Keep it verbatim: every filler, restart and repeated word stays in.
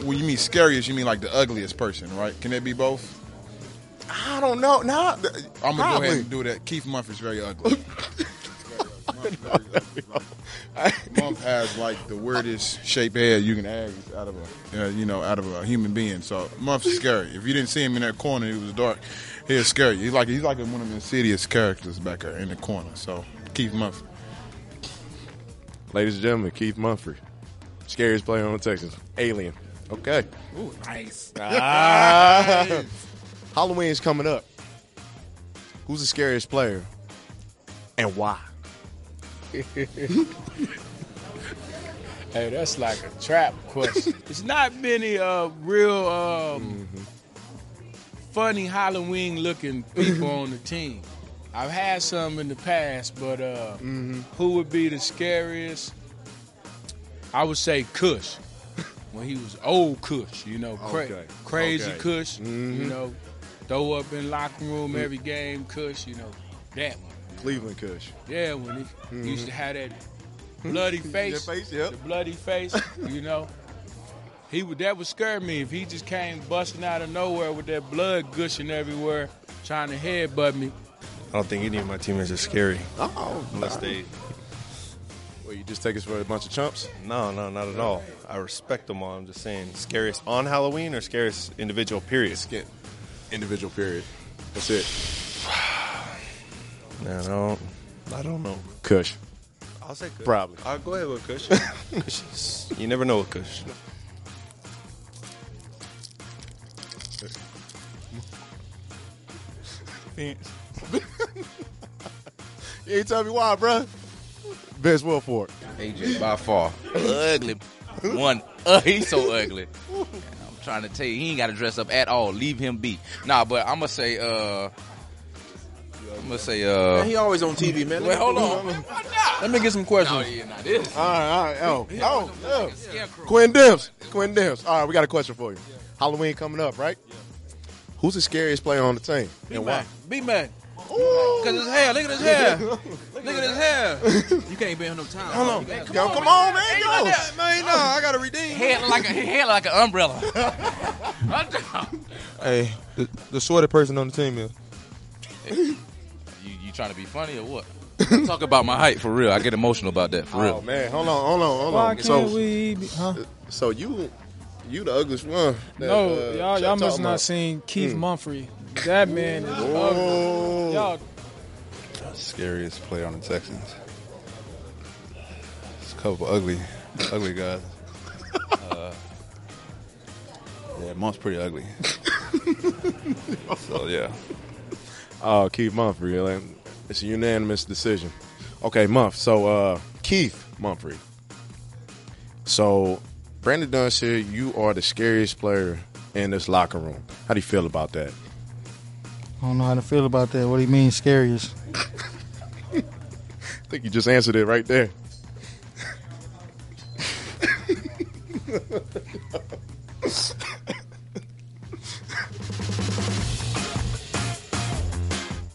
when you mean scariest, you mean like the ugliest person, right? Can that be both? I don't know. Nah, I'm gonna probably. go ahead and do that. Keith Mumphrey's very ugly. Mumph has like the weirdest shaped head you can ask out of a, uh, you know, out of a human being. So Mumph's scary. If you didn't see him in that corner, it was dark. He was scary. He's like he's like one of the insidious characters back there in the corner. So Keith Mumphrey. Ladies and gentlemen, Keith Mumphrey, scariest player on the Texans. Alien. Okay. Ooh, nice. Ah. Halloween's coming up. Who's the scariest player, and why? Hey, that's like a trap question. It's not many uh, real um, mm-hmm. funny Halloween-looking people on the team. I've had some in the past, but uh, mm-hmm. who would be the scariest? I would say Kush. When he was old Kush, you know, cra- okay. crazy okay. Kush, mm-hmm. you know, throw up in locker room every game Kush, you know, that one. Cleveland Kush. Yeah, when he, mm-hmm. he used to have that bloody face, face yep. the bloody face, you know. He would that would scare me if he just came busting out of nowhere with that blood gushing everywhere, trying to headbutt me. I don't think any of my teammates are scary. Oh, unless they. Well, you just take us for a bunch of chumps? No, no, not at all. I respect them all. I'm just saying, scariest on Halloween or scariest individual period? Skin. Individual period. That's it. Man, I don't, I don't know. Kush. I'll say Kush. Probably. I'll go ahead with Kush. Kush is, you never know with Kush. You ain't tell me why, bro. Vince Wilfork. A J by far. Ugly. One. Uh, he's so ugly. I'm trying to tell you, he ain't got to dress up at all. Leave him be. Nah, but I'm going to say, uh, I'm going to say, uh. Man, he always on T V, man. Wait, hold on. Let me get some questions. No, yeah, not this. All right, all right. Oh, oh, oh. Quinn Demps. Quinn Demps. All right, we got a question for you. Halloween coming up, right? Who's the scariest player on the team? And why? B-Man. Look at his hair. Look at his hair. Look at his hair. You can't be on no time. Hold on. Man, come, Yo, on, come on, man. Yo. Like that, man, no, I got to redeem. Head look like a head like an umbrella. Hey, the, the shortest person on the team is. You, you trying to be funny or what? Talk about my height for real. I get emotional about that for real. Oh man, hold on, hold on, hold Why on. can't So, we? Be, huh? so you, you the ugliest one. That, No, uh, y'all, y'all must not about. seen Keith Mm. Mumphrey. That man is Oh. ugly. Y'all. Scariest player on the Texans. It's a couple ugly, ugly guys. Uh, yeah, Mump's pretty ugly. So yeah. Oh, Keith Mumphrey. Like, it's a unanimous decision. Okay, Mumph. So uh, Keith Mumphrey. So Brandon Dunn said you are the scariest player in this locker room. How do you feel about that? I don't know how to feel about that. What do you mean, scariest? I think you just answered it right there.